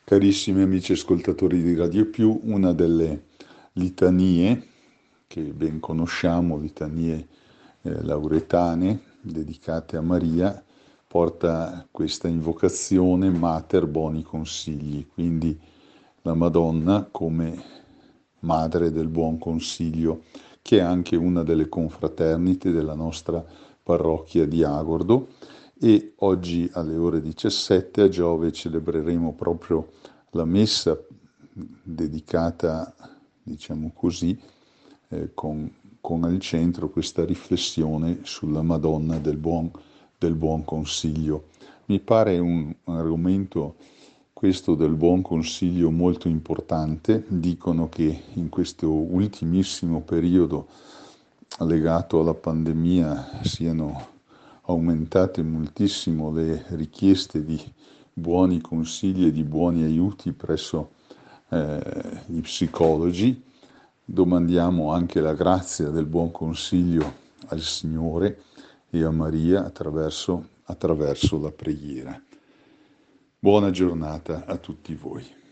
Carissimi amici ascoltatori di Radio Più, una delle litanie che ben conosciamo, litanie lauretane dedicate a Maria, porta questa invocazione Mater Boni Consigli, quindi la Madonna come Madre del Buon Consiglio, che è anche una delle confraternite della nostra parrocchia di Agordo. E oggi alle ore 17 a Giove celebreremo proprio la messa dedicata, diciamo così, con al centro questa riflessione sulla Madonna del Buon Consiglio. Mi pare un argomento, questo del buon consiglio, molto importante. Dicono che in questo ultimissimo periodo legato alla pandemia siano aumentate moltissimo le richieste di buoni consigli e di buoni aiuti presso gli psicologi. Domandiamo anche la grazia del buon consiglio al Signore e a Maria attraverso la preghiera. Buona giornata a tutti voi.